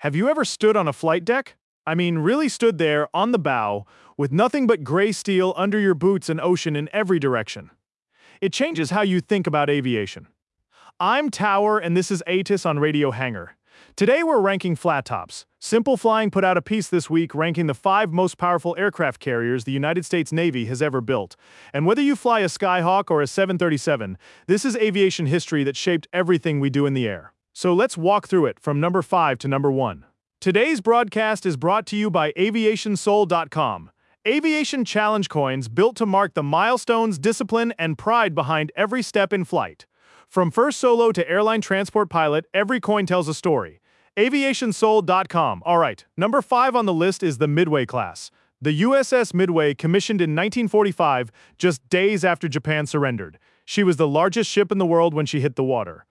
Have you ever stood on a flight deck? I mean, really stood there on the bow with nothing but gray steel under your boots and ocean in every direction. It changes how you think about aviation. I'm Tower, and this is ATIS on Radio Hangar. Today we're ranking flat tops. Simple Flying put out a piece this week ranking the 5 most powerful aircraft carriers the United States Navy has ever built. And whether you fly a Skyhawk or a 737, this is aviation history that shaped everything we do in the air. So let's walk through it from number 5 to number 1. Today's broadcast is brought to you by AviationSoul.com. Aviation challenge coins built to mark the milestones, discipline, and pride behind every step in flight. From first solo to airline transport pilot, every coin tells a story. AviationSoul.com. Alright, number 5 on the list is the Midway class. The USS Midway, commissioned in 1945, just days after Japan surrendered. She was the largest ship in the world when she hit the water.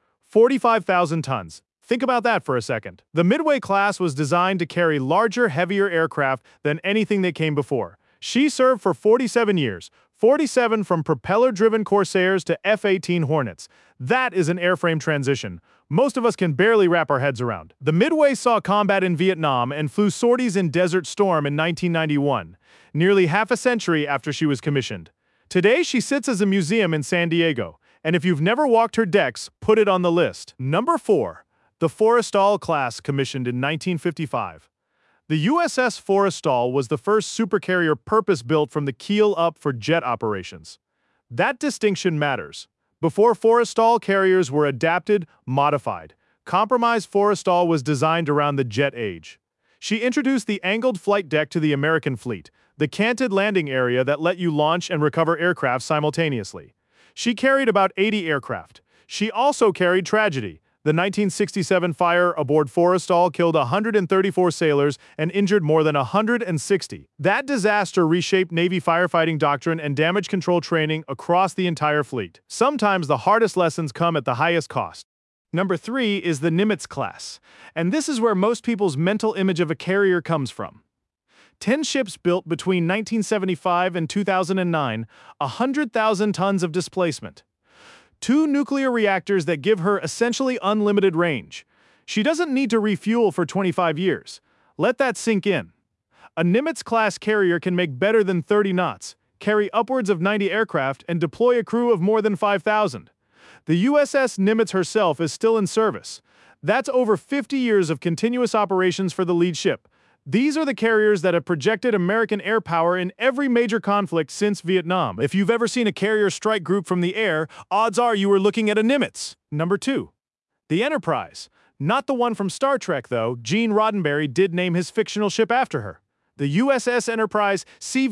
45,000 tons. Think about that for a second. The Midway class was designed to carry larger, heavier aircraft than anything that came before. She served for 47 years, 47 from propeller-driven Corsairs to F-18 Hornets. That is an airframe transition most of us can barely wrap our heads around. The Midway saw combat in Vietnam and flew sorties in Desert Storm in 1991, nearly half a century after she was commissioned. Today, she sits as a museum in San Diego, and if you've never walked her decks, put it on the list. Number 4. The Forrestal class, commissioned in 1955. The USS Forrestal was the first supercarrier purpose-built from the keel up for jet operations. That distinction matters. Before Forrestal, carriers were adapted, modified. Compromise Forrestal was designed around the jet age. She introduced the angled flight deck to the American fleet, the canted landing area that let you launch and recover aircraft simultaneously. She carried about 80 aircraft. She also carried tragedy. The 1967 fire aboard Forrestal killed 134 sailors and injured more than 160. That disaster reshaped Navy firefighting doctrine and damage control training across the entire fleet. Sometimes the hardest lessons come at the highest cost. Number 3 is the Nimitz class, and this is where most people's mental image of a carrier comes from. 10 ships built between 1975 and 2009, 100,000 tons of displacement. 2 nuclear reactors that give her essentially unlimited range. She doesn't need to refuel for 25 years. Let that sink in. A Nimitz-class carrier can make better than 30 knots, carry upwards of 90 aircraft, and deploy a crew of more than 5,000. The USS Nimitz herself is still in service. That's over 50 years of continuous operations for the lead ship. These are the carriers that have projected American air power in every major conflict since Vietnam. If you've ever seen a carrier strike group from the air, odds are you were looking at a Nimitz. Number 2. The Enterprise. Not the one from Star Trek, though. Gene Roddenberry did name his fictional ship after her. The USS Enterprise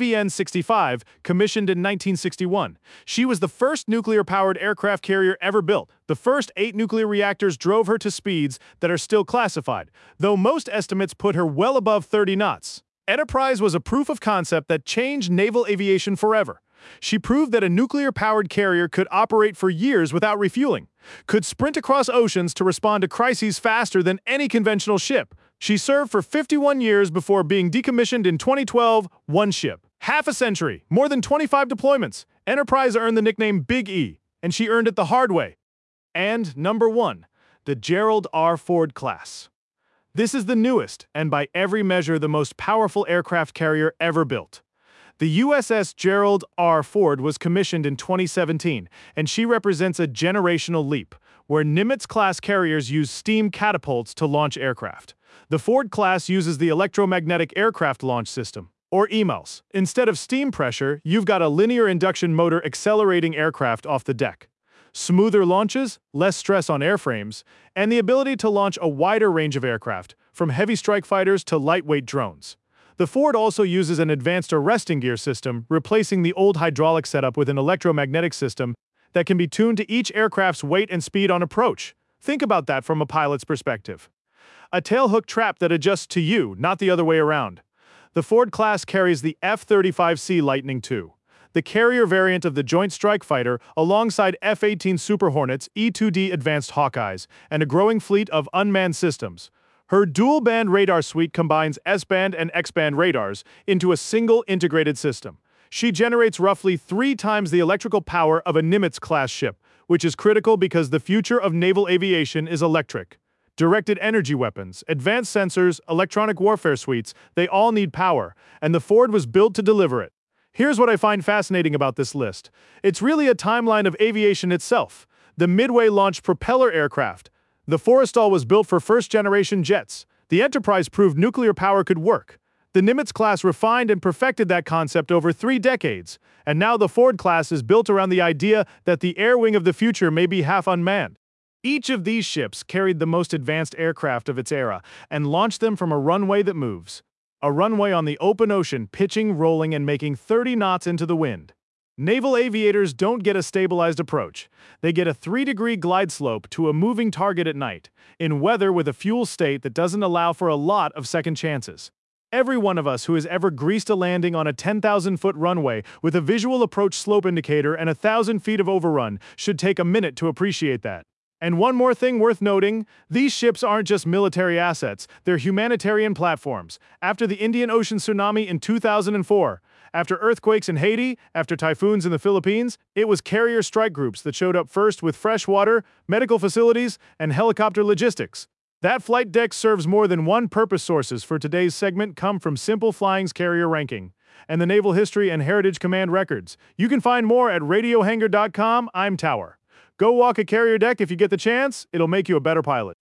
CVN-65, commissioned in 1961. She was the first nuclear-powered aircraft carrier ever built. The first 8 nuclear reactors drove her to speeds that are still classified, though most estimates put her well above 30 knots. Enterprise was a proof of concept that changed naval aviation forever. She proved that a nuclear-powered carrier could operate for years without refueling, could sprint across oceans to respond to crises faster than any conventional ship. She served for 51 years before being decommissioned in 2012, 1 ship. Half a century, more than 25 deployments. Enterprise earned the nickname Big E, and she earned it the hard way. And number 1, the Gerald R. Ford class. This is the newest, and by every measure the most powerful aircraft carrier ever built. The USS Gerald R. Ford was commissioned in 2017, and she represents a generational leap, where Nimitz-class carriers use steam catapults to launch aircraft. The Ford class uses the Electromagnetic Aircraft Launch System, or EMALS. Instead of steam pressure, you've got a linear induction motor accelerating aircraft off the deck. Smoother launches, less stress on airframes, and the ability to launch a wider range of aircraft, from heavy strike fighters to lightweight drones. The Ford also uses an advanced arresting gear system, replacing the old hydraulic setup with an electromagnetic system that can be tuned to each aircraft's weight and speed on approach. Think about that from a pilot's perspective. A tailhook trap that adjusts to you, not the other way around. The Ford class carries the F-35C Lightning II, the carrier variant of the Joint Strike Fighter, alongside F-18 Super Hornets, E-2D Advanced Hawkeyes, and a growing fleet of unmanned systems. Her dual-band radar suite combines S-band and X-band radars into a single integrated system. She generates roughly 3 times the electrical power of a Nimitz-class ship, which is critical because the future of naval aviation is electric. Directed energy weapons, advanced sensors, electronic warfare suites, they all need power, and the Ford was built to deliver it. Here's what I find fascinating about this list. It's really a timeline of aviation itself. The Midway launched propeller aircraft. The Forrestal was built for first-generation jets. The Enterprise proved nuclear power could work. The Nimitz class refined and perfected that concept over 3 decades, and now the Ford class is built around the idea that the air wing of the future may be half unmanned. Each of these ships carried the most advanced aircraft of its era and launched them from a runway that moves. A runway on the open ocean, pitching, rolling, and making 30 knots into the wind. Naval aviators don't get a stabilized approach. They get a 3-degree glide slope to a moving target at night, in weather with a fuel state that doesn't allow for a lot of second chances. Every one of us who has ever greased a landing on a 10,000-foot runway with a visual approach slope indicator and 1,000 feet of overrun should take a minute to appreciate that. And one more thing worth noting, these ships aren't just military assets, they're humanitarian platforms. After the Indian Ocean tsunami in 2004, after earthquakes in Haiti, after typhoons in the Philippines, it was carrier strike groups that showed up first with fresh water, medical facilities, and helicopter logistics. That flight deck serves more than one purpose. Sources for today's segment come from Simple Flying's carrier ranking and the Naval History and Heritage Command records. You can find more at radiohangar.com. I'm Tower. Go walk a carrier deck if you get the chance, it'll make you a better pilot.